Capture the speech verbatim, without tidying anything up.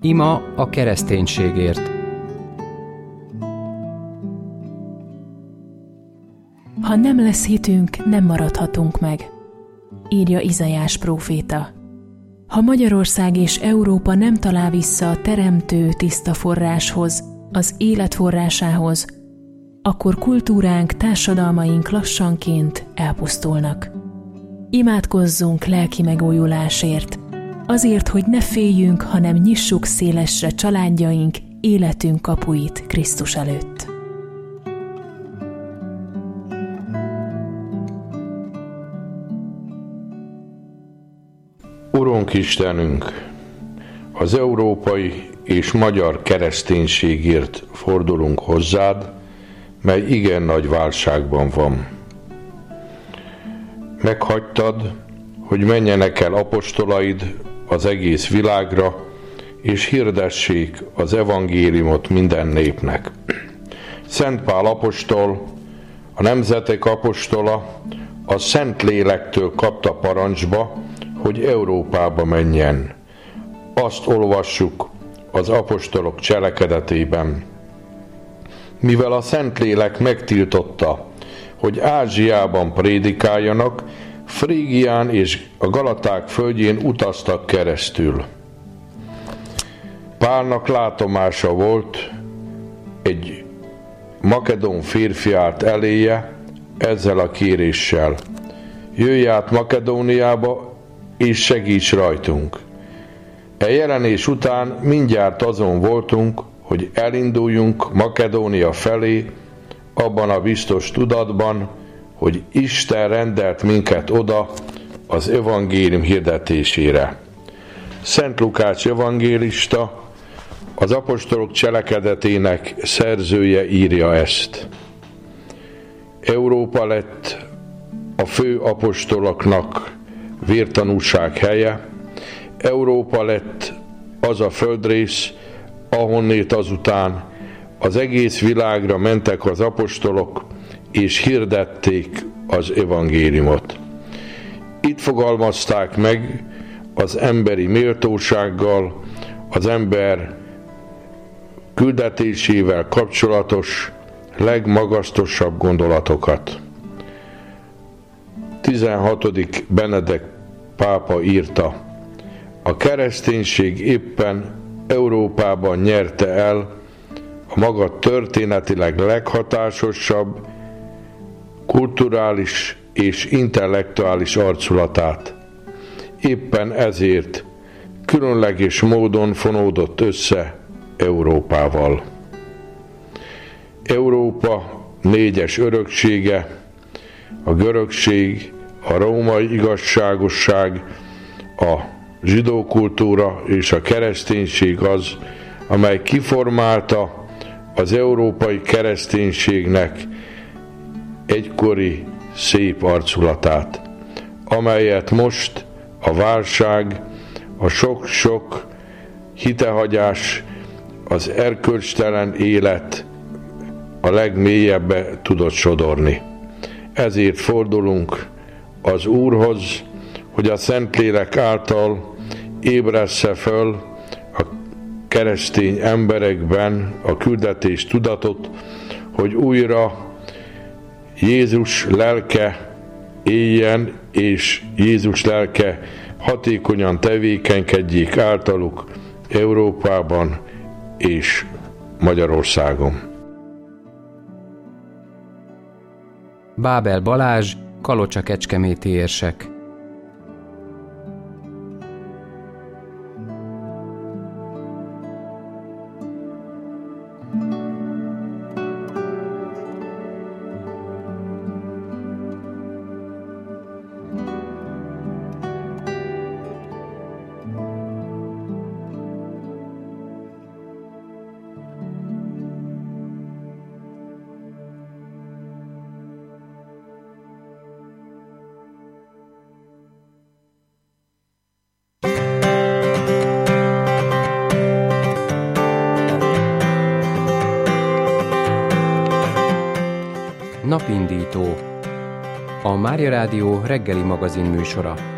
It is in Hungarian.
Ima a kereszténységért. Ha nem lesz hitünk, nem maradhatunk meg, írja Izaiás próféta. Ha Magyarország és Európa nem talál vissza a teremtő tiszta forráshoz, az élet forrásához, akkor kultúránk, társadalmaink lassanként elpusztulnak. Imádkozzunk lelki megújulásért, azért, hogy ne féljünk, hanem nyissuk szélesre családjaink, életünk kapuit Krisztus előtt. Urunk Istenünk, az európai és magyar kereszténységért fordulunk hozzád, mely igen nagy válságban van. Meghagytad, hogy menjenek el apostolaid az egész világra, és hirdessék az evangéliumot minden népnek. Szent Pál apostol, a nemzetek apostola, a Szent Lélektől kapta parancsba, hogy Európába menjen. Azt olvassuk az apostolok cselekedetében. Mivel a Szentlélek megtiltotta, hogy Ázsiában prédikáljanak, Frígián és a Galaták földjén utaztak keresztül. Pálnak látomása volt, egy makedón férfi állt eléje ezzel a kéréssel: jöjj át Makedóniába, és segíts rajtunk. E jelenés után mindjárt azon voltunk, hogy elinduljunk Makedónia felé, abban a biztos tudatban, hogy Isten rendelt minket oda az evangélium hirdetésére. Szent Lukács evangélista, az apostolok cselekedetének szerzője írja ezt. Európa lett a fő apostoloknak vértanúság helye, Európa lett az a földrész, ahonnét azután az egész világra mentek az apostolok, és hirdették az evangéliumot. Itt fogalmazták meg az emberi méltósággal, az ember küldetésével kapcsolatos legmagasztosabb gondolatokat. tizenhatodik Benedek pápa írta: a kereszténység éppen Európában nyerte el a maga történetileg leghatásosabb, kulturális és intellektuális arculatát. Éppen ezért különleges módon fonódott össze Európával. Európa négyes öröksége, a görögség, a római igazságosság, a zsidó kultúra és a kereszténység az, amely kiformálta az európai kereszténységnek egykori szép arculatát, amelyet most a válság, a sok-sok hitehagyás, az erkölcstelen élet a legmélyebbe tudott sodorni. Ezért fordulunk az Úrhoz, hogy a Szentlélek által ébressze föl a keresztény emberekben a küldetés tudatot, hogy újra Jézus lelke éljen, és Jézus lelke hatékonyan tevékenykedjék általuk Európában és Magyarországon. Bábel Balázs, Kalocsa-Kecskeméti érsek. Napindító, a Mária Rádió reggeli magazin műsora.